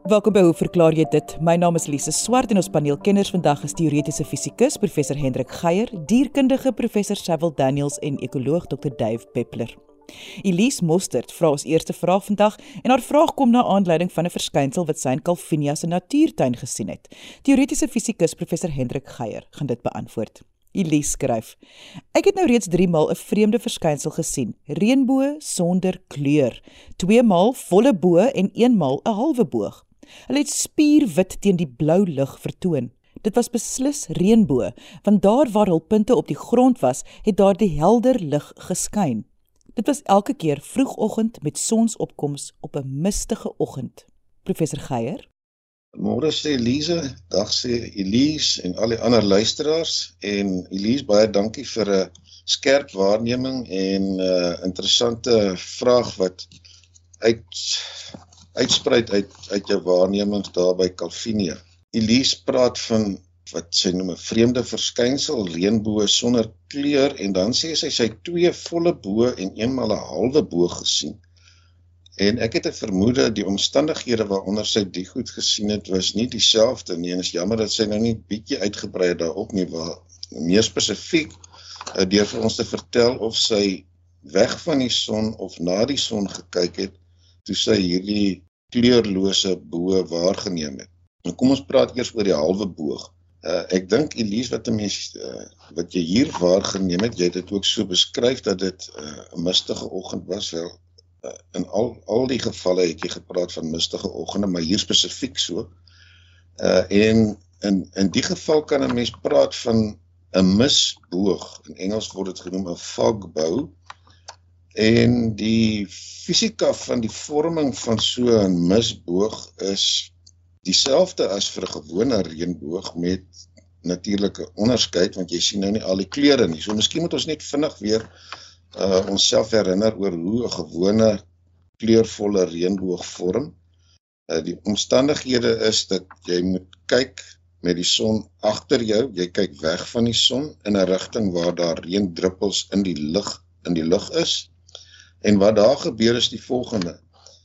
Welkom by Hoe verklaar jy dit? My naam is Lise Swart en ons paneelkenners vandag is teoretiese fisikus Professor Hendrik Geier, dierkundige Professor Saville Daniels en ekoloog Dr. Dave Peppler. Elise Mostert vra ons eerste vraag vandag en haar vraag kom na aanleiding van 'n verskynsel wat sy in Calvinia se natuurtuin gesien het. Teoretiese fisikus Professor Hendrik Geier gaan dit beantwoord. Elise skryf: Ek het nou reeds 3 maal 'n vreemde verskynsel gesien, reënboë sonder kleur, 2 maal volle bo en 1 maal 'n halwe boog. Hulle het spierwit teen die blou lug vertoon. Dit was beslis reënboë, want daar waar hul punte op die grond was, het daar die helder lig geskyn. Dit was elke keer vroegoggend met sonsopkoms op 'n mistige oggend. Professor Geier? Môre sê Elise, dag sê Elise en al die ander luisteraars. En Elise, baie dankie vir 'n skerp waarneming en 'n interessante vraag wat uitspruit uit jou waarnemings daar by Calvinia. Elise praat van wat sy noem 'n vreemde verskynsel, reënboë sonder kleur, en dan sê sy 2 volle bo en 1 maal 'n halwe boog gesien. En ek het 'n vermoede die omstandighede waaronder sy die goed gesien het was nie dieselfde nie, en is jammer dat sy nou nie bietjie uitgebrei het daarop nie, waar meer spesifiek deur vir ons te vertel of sy weg van die son of na die son gekyk het toe sy hierdie kleurlose bo waargeneem het. Nou kom ons praat eers oor die halwe boog. Ek dink Elise, wat jy hier waargeneem het, jy het dit ook so beskryf dat dit 'n mistige oggend was. Wel, in al die gevalle het jy gepraat van mistige oggende, maar hier spesifiek so. En in die geval kan 'n mens praat van 'n misboog. In Engels word dit genoem 'n fog bow. En die fisika van die vorming van so 'n misboog is dieselfde as vir 'n gewone reënboog met natuurlike onderskeid, want jy sien nou nie al die kleure nie. So miskien moet ons net vinnig weer onsself herinner oor hoe 'n gewone kleurvolle reënboog vorm. Die omstandighede is dat jy moet kyk met die son agter jou, jy kyk weg van die son in 'n rigting waar daar reendruppels in die lug is. En wat daar gebeur is die volgende.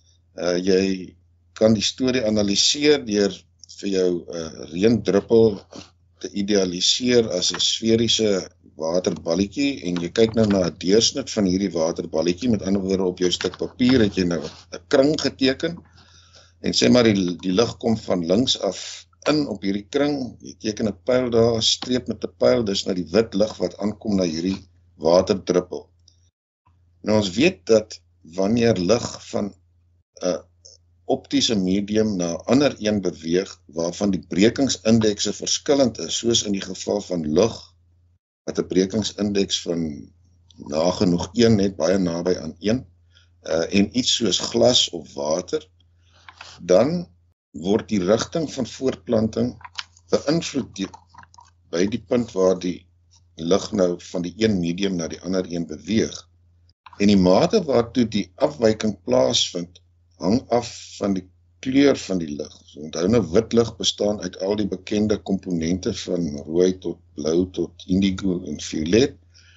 Jy kan die storie analiseer deur vir jou reendruppel te idealiseer as 'n sferiese waterballetjie, en jy kyk nou na 'n deursnit van hierdie waterballetjie. Met ander woorde, op jou stuk papier het jy nou 'n kring geteken, en sê maar die lig kom van links af in op hierdie kring. Jy teken 'n pyl daar, 'n streep met 'n pyl, dis nou die wit lig wat aankom na hierdie waterdruppel. Nou ons weet dat wanneer lig van 'n optiese medium na 'n ander een beweeg, waarvan die brekingsindekse verskillend is, soos in die geval van lig, wat 'n brekingsindeks van nagenoeg 1, net baie naby aan 1, en iets soos glas of water, dan word die rigting van voortplanting beïnvloed by die punt waar die lig nou van die een medium na die ander een beweeg. En die mate waartoe die afwyking plaasvind, hang af van die kleur van die lig. So, onthou nou, wit lig bestaan uit al die bekende komponente van rooi tot blou tot indigo en violet.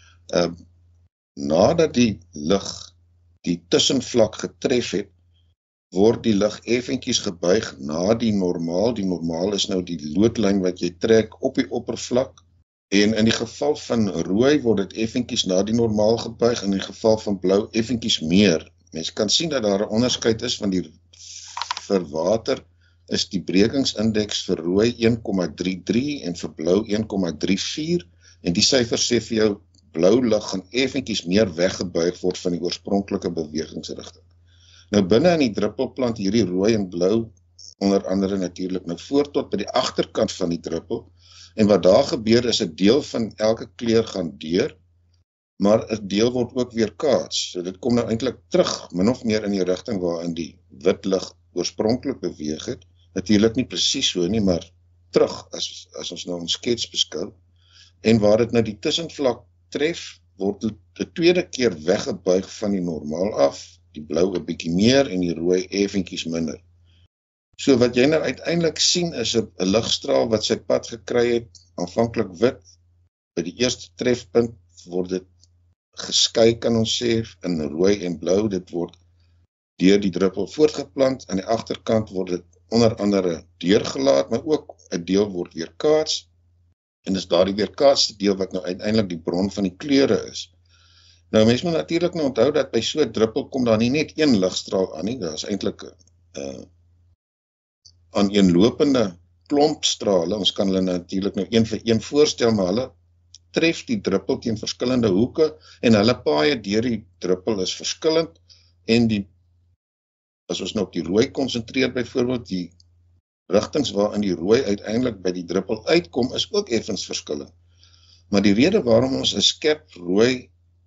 Nadat die lig die tussenvlak getref het, word die lig effentjies gebuig na die normaal. Die normaal is nou die loodlyn wat jy trek op die oppervlak. En in die geval van rooi word dit effentjies na die normaal gebuig, in die geval van blou effentjies meer. Mens kan sien dat daar 'n onderskeid is, want vir water is die brekingsindeks vir rooi 1,33 en vir blou 1,34, en die syfer sê vir jou blou lig gaan effentjies meer weggebuig word van die oorspronklike bewegingsrigting. Nou binne in die druppelplant hierdie rooi en blou onder andere natuurlik nou voort tot by die agterkant van die druppel. En wat daar gebeur is 'n deel van elke kleur gaan deur, maar 'n deel word ook weer kaats. So dit kom nou eintlik terug, min of meer in die rigting waarin die wit lig oorspronklik beweeg het. Natuurlik nie presies so nie, maar terug as ons nou ons skets beskou. En waar dit nou die tussenvlak tref, word dit 'n tweede keer weggebuig van die normaal af, die blou 'n bietjie meer en die rooi effentjies minder. So wat jy nou uiteindelik sien is 'n ligstraal wat sy pad gekry het, aanvanklik wit. By die eerste trefpunt word dit geskei, kan ons sê, in rooi en blou. Dit word deur die druppel voortgeplant. Aan die agterkant word dit onder andere deurgelaat, maar ook 'n deel word weerkaats, en is daardie weerkaatste deel wat nou uiteindelik die bron van die kleure is. Nou, mens moet natuurlik nou onthou dat by so 'n druppel kom daar nie net een ligstraal aan nie, daar is eintlik 'n aaneenlopende klomp strale. Ons kan hulle natuurlik nou een vir een voorstel, maar hulle tref die druppel teen verskillende hoeke en hulle paaie deur die druppel is verskillend en as ons nou op die rooi konsentreer byvoorbeeld, die rigtings waarin die rooi uiteindelik by die druppel uitkom is ook effens verskillend. Maar die rede waarom ons 'n skerp rooi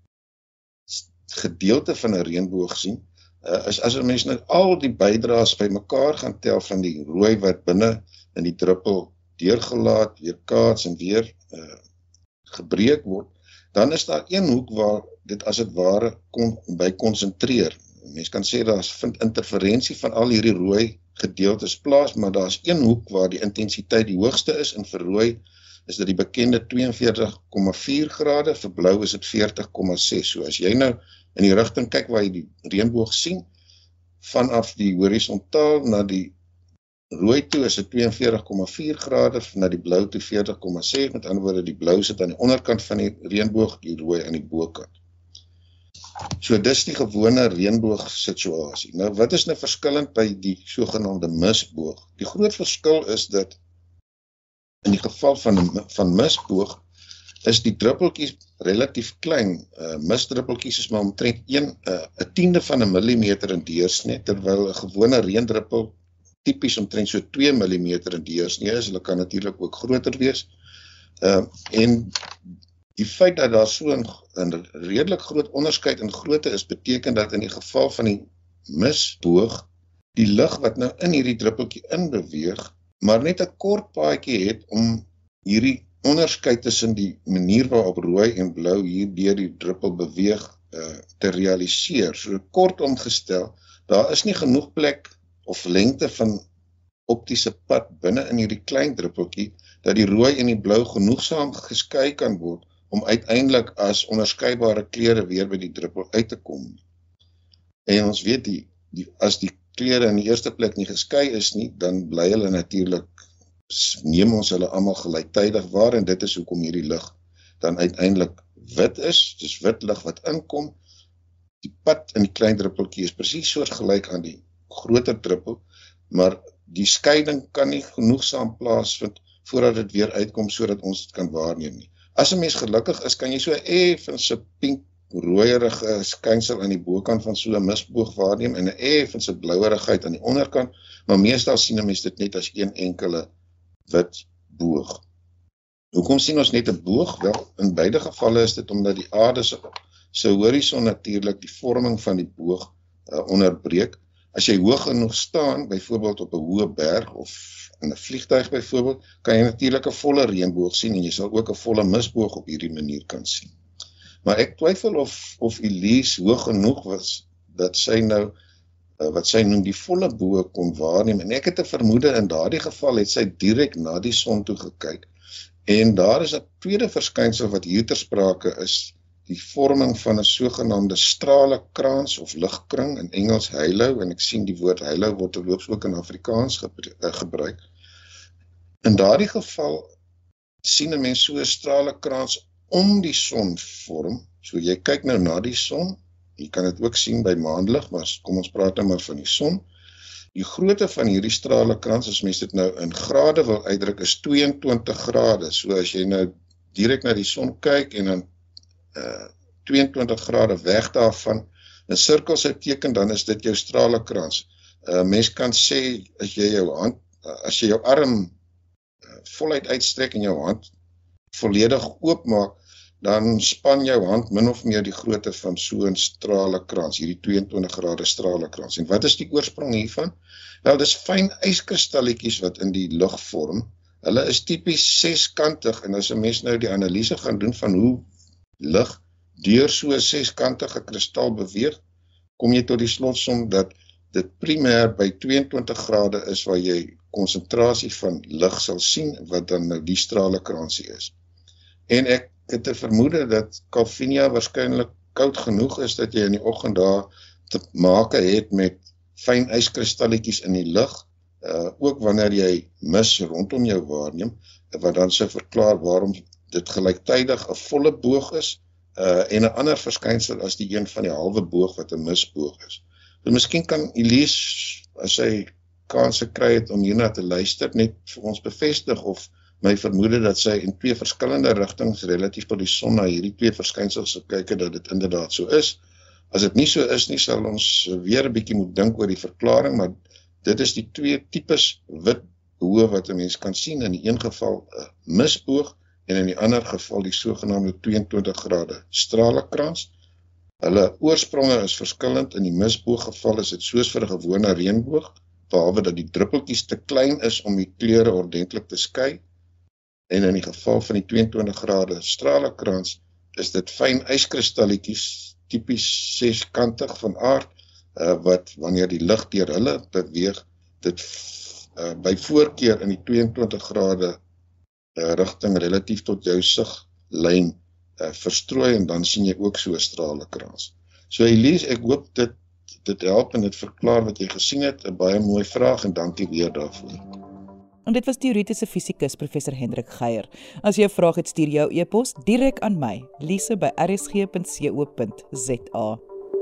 gedeelte van 'n reënboog sien, is as 'n mens nou al die bydraes bymekaar gaan tel van die rooi wat binne in die druppel deurgelaat, weerkaats en weer gebreek word, dan is daar een hoek waar dit as dit ware by konsentreer. Mens kan sê daar vind interferensie van al hierdie rooi gedeeltes plaas, maar daar is een hoek waar die intensiteit die hoogste is, en vir rooi is dit die bekende 42,4 grade, vir blou is dit 40,6. So as jy nou in die rigting kyk waar jy die reënboog sien, vanaf die horisontaal na die rooi toe is dit 42,4 grade, na die blou toe 40,6, met ander woorde die blou sit aan die onderkant van die reënboog, die rooi aan die bokant. So dis die gewone reënboog situasie. Nou wat is nou verskillend by die sogenaamde misboog? Die groot verskil is dat in die geval van misboog is die druppeltjies relatief klein. Misdruppeltjies is maar omtrent 'n tiende van 'n millimeter in deursnee, terwyl 'n gewone reendruppel tipies omtrent so 2 millimeter in deursnee is. Hulle kan natuurlik ook groter wees. En die feit dat daar so 'n redelik groot onderskeid in grootte is, beteken dat in die geval van die misboog, die lig wat nou in hierdie druppeltjie inbeweeg, maar net 'n kort paadjie het om hierdie onderskeid tussen die manier waarop rooi en blou hier deur die druppel beweeg te realiseer. So kortom gestel, daar is nie genoeg plek of lengte van optiese pad binne in hierdie klein druppeltjie, dat die rooi en die blou genoegsaam geskei kan word om uiteindelik as onderskeidbare kleure weer by die druppel uit te kom. En ons weet, as die kleure in die eerste plek nie geskei is nie, dan bly hulle natuurlik, neem ons hulle almal gelyktydig waar, en dit is hoekom hierdie lig dan uiteindelik wit is, dis wit lig wat inkom. Die pad in die klein druppeltjie is presies soortgelyk aan die groter druppel, maar die skeiding kan nie genoegsaam plaasvind voordat dit weer uitkom sodat ons dit kan waarneem nie. As 'n mens gelukkig is, kan jy so effense pink rooierige skynsel aan die bokant van so 'n misboog waarneem en 'n effense blouerigheid aan die onderkant, maar meestal sien 'n mens dit net as een enkele wit boog. Hoekom sien ons net 'n boog? Wel, in beide gevalle is dit omdat die aarde se horison natuurlik die vorming van die boog onderbreek. As jy hoog genoeg staan, byvoorbeeld op 'n hoë berg of in 'n vliegtuig byvoorbeeld, kan jy natuurlik 'n volle reënboog sien en jy sal ook 'n volle misboog op hierdie manier kan sien. Maar ek twyfel of Elise hoog genoeg was dat sy nou wat sy noem die volle boog kon waarneem, en ek het 'n vermoede in daardie geval het sy direk na die son toe gekyk. En daar is 'n tweede verskynsel wat hier ter sprake is, die vorming van 'n sogenaamde stralekrans of ligkring, in Engels halo, en ek sien die woord halo word terloops ook in Afrikaans gebruik. In daardie geval sien 'n mens so 'n stralekrans om die son vorm. So jy kyk nou na die son, jy kan dit ook sien by maanlig, maar kom ons praat nou maar van die son. Die grootte van hierdie stralekrans, as mens dit nou in grade wil uitdruk, is 22 grade. So as jy nou direk na die son kyk en dan 22 grade weg daarvan, 'n sirkel sou teken, dan is dit jou stralekrans. Mens kan sê, as jy jou arm voluit uitstrek en jou hand volledig oopmaak, dan span jou hand min of meer die grootte van so 'n stralekrans, hierdie 22 grade stralekrans. En wat is die oorsprong hiervan? Wel, dis fyn yskristalletjies wat in die lug vorm. Hulle is tipies seskantig, en as 'n mens nou die analise gaan doen van hoe lig deur so 'n seskantige kristal beweeg, kom jy tot die slotsom dat dit primêr by 22 grade is waar jy konsentrasie van lig sal sien, wat dan nou die stralekransie is. En ek het 'n vermoede dat Calvinia waarskynlik koud genoeg is dat jy in die oggend daar te make het met fyn yskristalletjies in die lug, ook wanneer jy mis rondom jou waarneem, wat dan sou verklaar waarom dit gelyktydig 'n volle boog is, en 'n ander verskynsel as die een van die halwe boog wat 'n misboog is. So miskien kan Elise, as sy kanse kry het om hierna te luister, net vir ons bevestig of my vermoede dat sy in twee verskillende rigtings relatief tot die son na hierdie twee verskynsels gekyk het, dat dit inderdaad so is. As dit nie so is nie, sal ons weer 'n bietjie moet dink oor die verklaring, maar dit is die twee tipes wit boë wat 'n mens kan sien, in die een geval 'n misboog en in die ander geval die sogenaamde 22 grade stralekrans. Hulle oorspronge is verskillend. In die misbooggeval is dit soos vir 'n gewone reënboog, behalwe dat die druppeltjies te klein is om die kleure ordentlik te skei. En in die geval van die 22 grade stralekrans is dit fyn yskristalletjies, tipies seskantig van aard, wat wanneer die lig deur hulle beweeg, dit by voorkeur in die 22 grade rigting relatief tot jou siglyn verstrooi, en dan sien jy ook so 'n stralekrans. So Elise, ek hoop dit help en dit verklaar wat jy gesien het. 'n Baie mooi vraag en dankie weer daarvoor. En dit was teoretiese fisikus professor Hendrik Geier. As jy 'n vraag het, stuur jou e-pos direk aan my, lise@rsg.co.za.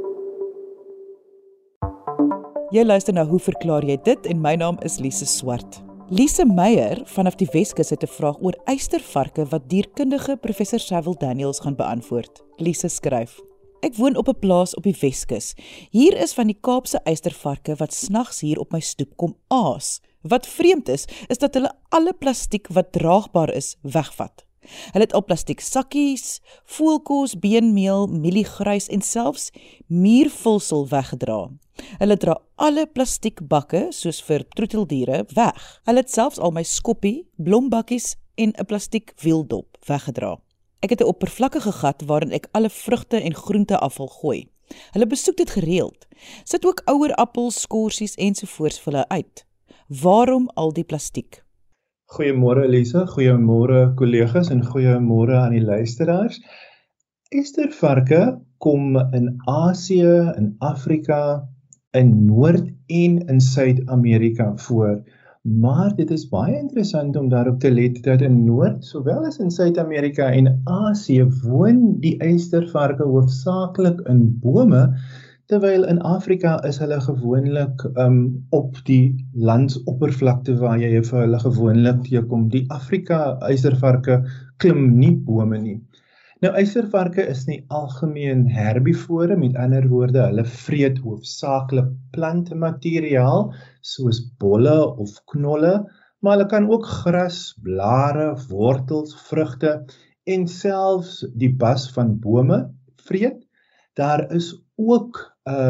Jy luister na Hoe verklaar jy dit? En my naam is Lise Swart. Lise Meyer vanaf die Weskus het 'n vraag oor eystervarke wat dierkundige professor Cecil Daniels gaan beantwoord. Lise skryf: Ek woon op 'n plaas op die Weskus. Hier is van die Kaapse eystervarke wat snags hier op my stoep kom aas. Wat vreemd is dat hulle alle plastiek wat draagbaar is, wegvat. Hulle het al plastiek sakkies, voelkos, beenmeel, mieliegrys en selfs muurvulsel weggedra. Hulle dra alle plastiekbakke, soos vir troeteldiere, weg. Hulle het selfs al my skoppie, blombakkies en 'n plastiek wieldop weggedra. Ek het 'n oppervlakkige gat waarin ek alle vrugte en groente afval gooi. Hulle besoek dit gereeld. Sit ook ouer appels, skorsies ensovoorts vir hulle uit. Waarom al die plastiek? Goeiemôre Elise, goeiemôre kollegas en goeiemôre aan die luisteraars. Eystervarke kom in Asië, in Afrika, in Noord- en in Suid-Amerika voor. Maar dit is baie interessant om daarop te let dat in Noord, sowel as in Suid-Amerika en Asië, woon die eystervarke hoofsaaklik in bome, terwyl in Afrika is hulle gewoonlik op die landsoppervlakte waar jy vir hulle gewoonlik teekom. Die Afrika eystervarke klim nie bome nie. Nou, eystervarke is nie algemeen herbivore, met ander woorde, hulle vreet hoofsaaklik plantmateriaal, soos bolle of knolle, maar hulle kan ook gras, blare, wortels, vrugte en selfs die bas van bome vreet. Daar is ook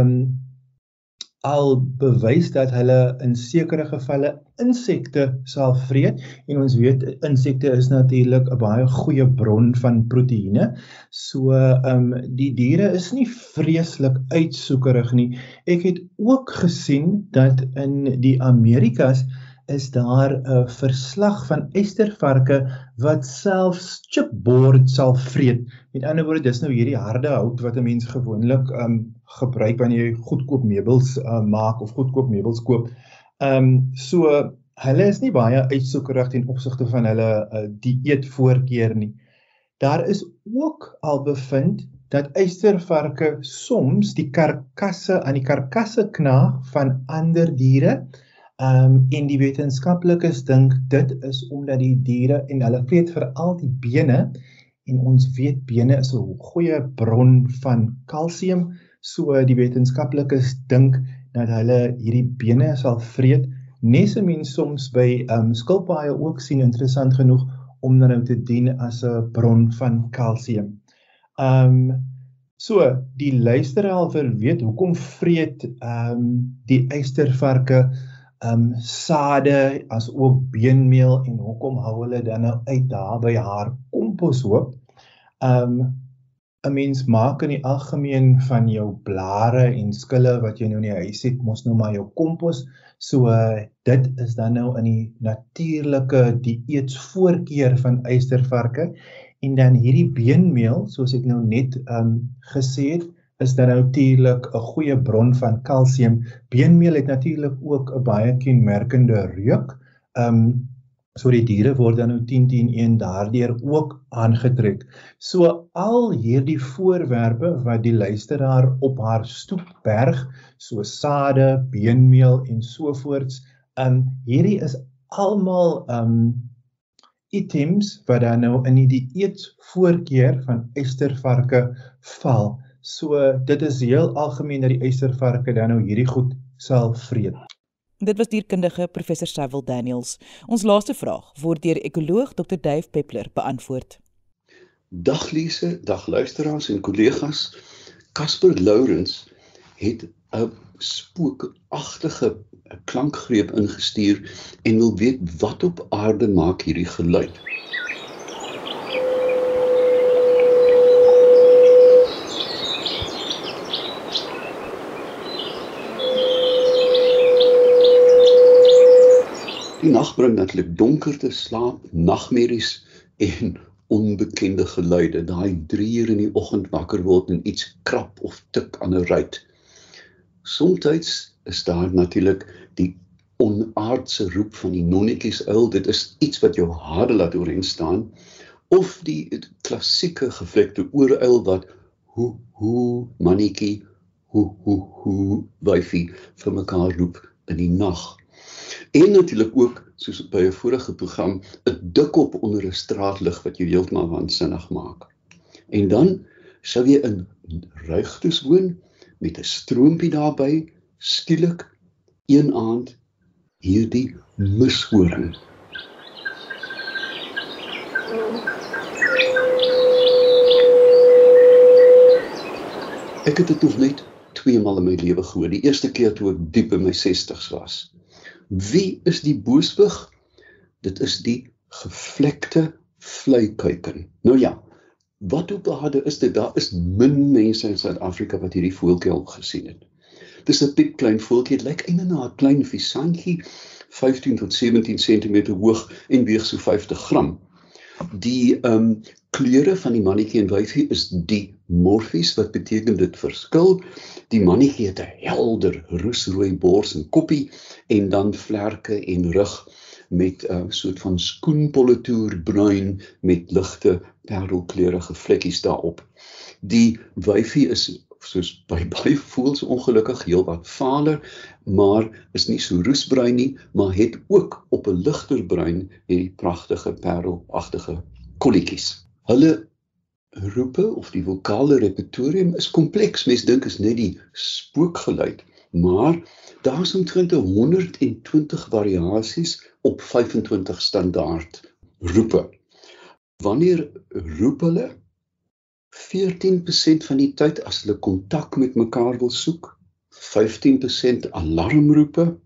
al bewys dat hulle in sekere gevalle insekte sal vreet, en ons weet insekte is natuurlik 'n baie goeie bron van proteïene, so die diere is nie vreeslik uitsoekerig nie. Ek het ook gesien dat in die Amerikas is daar 'n verslag van eystervarke wat selfs chipboard sal vreet. Met ander woorde, dis nou hierdie harde hout wat 'n mens gewoonlik gebruik wanneer jy goedkoop meubels maak of goedkoop meubels koop. So hulle is nie baie uitsoekerig ten opsigte van hulle dieetvoorkeur nie. Daar is ook al bevind dat eystervarke soms die karkasse knaag van ander diere. En die wetenskaplikes dink dit is omdat die diere, en hulle vreet veral die bene, en ons weet bene is 'n goeie bron van kalsium, so die wetenskaplikes dink dat hulle hierdie bene sal vreet. Nes 'n mens soms by skilpaaie ook sien, interessant genoeg, om nou te dien as 'n bron van kalsium. So, die luisteraar wil weet, hoekom vreet die eystervarke sade as ook beenmeel, en hoekom hou hulle dan nou uit daar by haar komposhoop? 'n Mens maak in die algemeen van jou blare en skille wat jy nou in die huis het, mos nou maar jou kompos, so dit is dan nou in die natuurlike dieetsvoorkeur van eystervarke, en dan hierdie beenmeel, soos ek nou net gesê het, is dan natuurlik 'n goeie bron van kalsium. Beenmeel het natuurlik ook 'n baie kenmerkende reuk. So die diere word dan nou 10-10-1 daardeur ook aangetrek. So al hierdie voorwerpe wat die luisteraar op haar stoep berg, so sade, beenmeel en sovoorts, hierdie is almal items wat dan nou in die eetvoorkeur van eystervarke val. So dit is heel algemeen dat die eystervarke dan nou hierdie goed sal vreet. Dit was dierkundige professor Cyril Daniels. Ons laaste vraag word deur ekoloog Dr. Dave Peppler beantwoord. Dag Lise, dag luisteraars en kollegas. Casper Lourens het 'n spookagtige klankgreep ingestuur en wil weet wat op aarde maak hierdie geluid. Die nag bring natuurlik donkerte, slaap, nagmerries en onbekende geluide. Daai 3 uur in die oggend wakker word en iets krap of tik aan 'n ruit. Somtyds is daar natuurlik die onaardse roep van die nonnetjiesuil. Dit is iets wat jou hare laat ooreen staan. Of die klassieke gevlekte ooruil wat hoe mannetjie, hoe wyfie vir mekaar roep in die nag. En natuurlik ook, soos by 'n vorige program, 'n dikkop onder 'n straatlig wat jou heeltemal waansinnig maak. En dan sou jy in ruigtes woon met 'n stroompie daarby, skielik een aand hierdie mishoring. Ek het dit nog net 2 maal in my lewe gehoor. Die eerste keer toe ek diep in my 60's was. Wie is die booswig? Dit is die gevlekte vleikuiken. Nou ja, wat op aarde is dit? Daar is min mense in Suid-Afrika wat hierdie voeltjie al gesien het. Dis 'n piepklein voeltjie, het lyk eintlik na 'n klein visantjie, 15 tot 17 cm hoog en weeg so 50 gram. Die kleure van die mannetjie en wyfie is dimorfies, wat beteken dit verskil. Die mannetjie het 'n helder roesrooi bors en koppie en dan vlerke en rug met 'n soort van skoenpolletoer bruin met ligte parelkleurige vlekkies daarop. Die wyfie is soos by baie voëls ongelukkig heelwat valer, maar is nie so roesbruin nie, maar het ook op 'n ligter bruin hierdie pragtige parelagtige kolletjies. Hulle roepe of die vokale repertorium is kompleks. Mens dink is net die spookgeluid, maar daar is omtrent 120 variasies op 25 standaard roepe. Wanneer roep hulle? 14% van die tyd as hulle kontak met mekaar wil soek, 15% alarmroepe,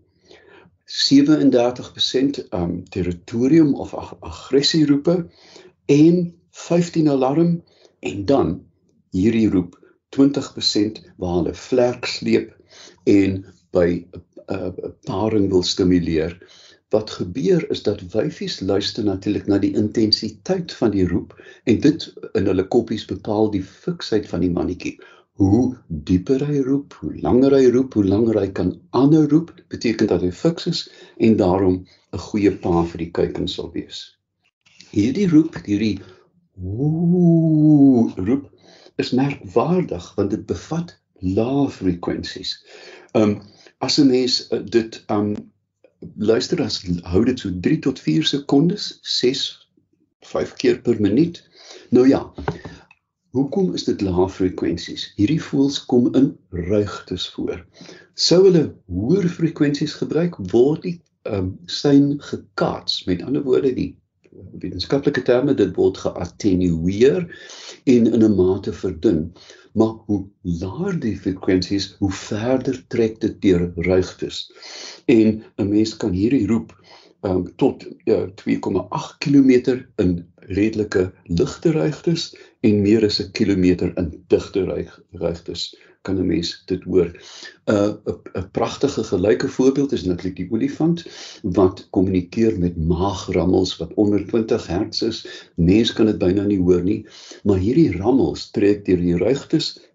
37% territorium of aggressieroepe en 15 alarm en dan hierdie roep 20% waar hulle vlerk sleep en by paring wil stimuleer. Wat gebeur is dat wyfies luister natuurlik na die intensiteit van die roep en dit in hulle koppies bepaal die fiksheid van die mannetjie. Hoe dieper hy roep, hoe langer hy roep, hoe langer hy kan aanhou roep, beteken dat hy fiks is en daarom 'n goeie pa vir die kuiken sal wees. Hierdie roep, hierdie roep is merkwaardig want dit bevat lae frekwensies. As 'n mens dit luister, as hou dit so 3 tot 4 sekondes, 6-5 keer per minuut. Nou ja, hoekom is dit lae frekwensies? Hierdie voëls kom in ruigtes voor. Sou hulle hoër frekwensies gebruik, word die sein gekaats. Met ander woorde, die wetenskaplike terme, dit word geattenueer en in 'n mate verdun. Maar hoe laer die frekwensies, hoe verder trek dit deur ruigtes. En 'n mens kan hierdie roep tot 2,8 km in redelike ligte ruigtes en meer as 'n kilometer in digte ruigtes kan 'n mens dit hoor. 'n pragtige gelyke voorbeeld is natuurlik die olifant wat kommunikeer met maagrammels wat onder 20 Hz is. Mens kan dit byna nie hoor nie, maar hierdie rammels trek deur die ruigtes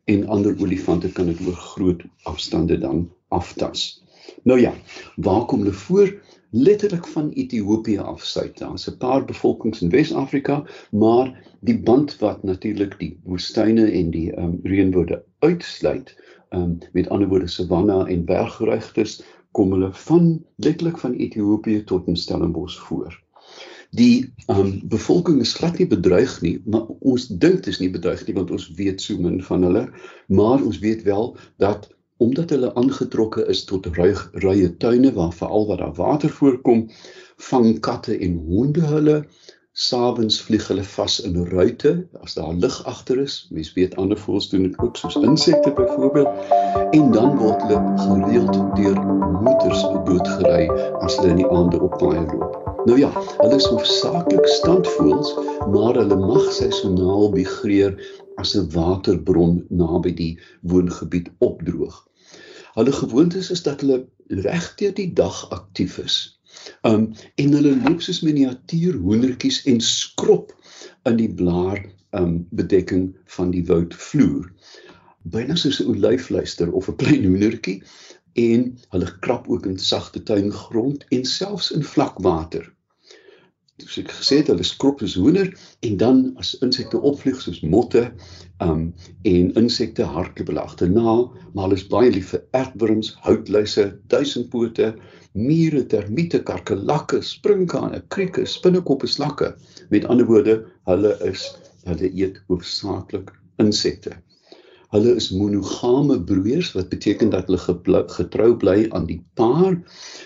en ander olifante kan dit oor groot afstande dan aftas. Nou ja, waar kom hulle voor? Letterlik van Ethiopië af suid. Daar's 'n paar bevolkings in Wes-Afrika, maar die band wat natuurlik die woestyne en die reënwoorde uitsluit, met ander woorde savanna en bergruigtes, kom hulle letterlik van Ethiopië tot in Stellenbosch voor. Die bevolking is glad nie bedreig nie, maar ons dink dit is nie bedreig nie, want ons weet so min van hulle, maar ons weet wel dat omdat hulle aangetrokke is tot ruie tuine, waar veral waar daar water voorkom, vang katte en honde hulle. S'avonds vlieg hulle vas in ruite, as daar lig agter is. Mens weet ander voëls doen dit ook, soos insekte byvoorbeeld. En dan word hulle gereeld deur motors doodgery as hulle in die aande op paaie loop. Nou ja, hulle is hoofsaaklik standvoëls, maar hulle mag seisoonaal migreer as 'n waterbron naby die woongebied opdroog. Hulle gewoontes is dat hulle reg deur die dag aktief is. En hulle loop soos miniatuur hoendertjies en skrop in die blaarbedekking van die woudvloer. Byna soos 'n olyfluister of 'n klein hoendertjie, en hulle krap ook in sagte tuingrond en selfs in vlakwater. Soos ek gesê het, hulle skrop soos hoender, en dan as insekte opvlieg soos motte en insekte hardloop hulle agterna, maar hulle is baie lief vir earthworms, houtluise, duisendpote, mure, termiete, karkelakke, sprinkane, krieke, spinnekoppe, slakke. Met ander woorde, hulle eet hoofsaaklik insekte. Hulle is monogame broeiers, wat beteken dat hulle getrou bly aan die paar,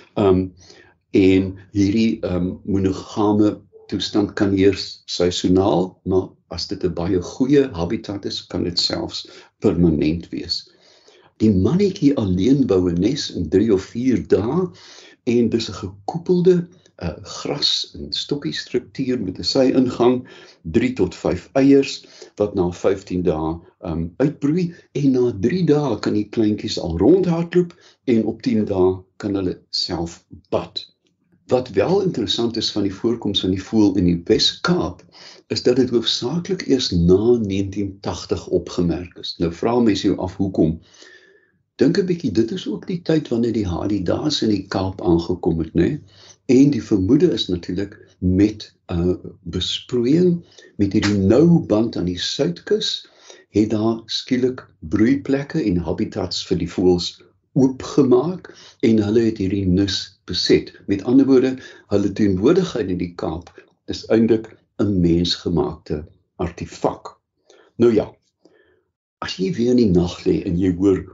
en hierdie monogame toestand kan eers seisoonaal, maar as dit 'n baie goeie habitat is, kan dit selfs permanent wees. Die mannetjie alleen bou 'n nes in 3 of 4 dae, en dis 'n gekoepelde gras- en stokkiestruktuur met 'n sy-ingang, 3 tot 5 eiers, wat na 15 dae uitbroei, en na 3 dae kan die kleintjies al rondhardloop, en op 10 dae kan hulle self bad. Wat wel interessant is van die voorkoms van die voël in die Wes-Kaap, is dat dit hoofsaaklik eers na 1980 opgemerk is. Nou vra mense jou af hoekom. Dink 'n bietjie, dit is ook die tyd wanneer die hadidaas in die Kaap aangekom het, né? En die vermoede is natuurlik met besproeiing, met hierdie nou band aan die suidkus, het daar skielik broeiplekke en habitats vir die voëls oopgemaak, en hulle het hierdie nis beset. Met ander woorde, hulle teenwoordigheid in die Kaap is eintlik 'n mensgemaakte artefak. Nou ja, as jy weer in die nag lê en jy hoor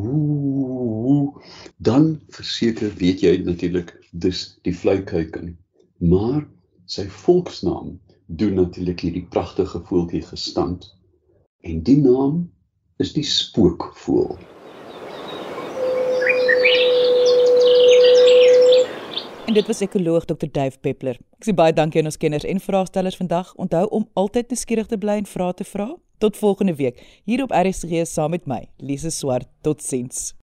dan verseker weet jy natuurlik dis die vluikuiken. Maar sy volksnaam doen natuurlik hierdie pragtige voeltjie gestand. En die naam is die spookvoël. En dit was ekoloog Dr. Dave Peppler. Ek sê baie dankie aan ons kenners en vraagstellers vandag. Onthou om altyd nuuskierig te bly en vrae te vra. Tot volgende week, hier op RSG saam met my, Lise Swart. Totsiens.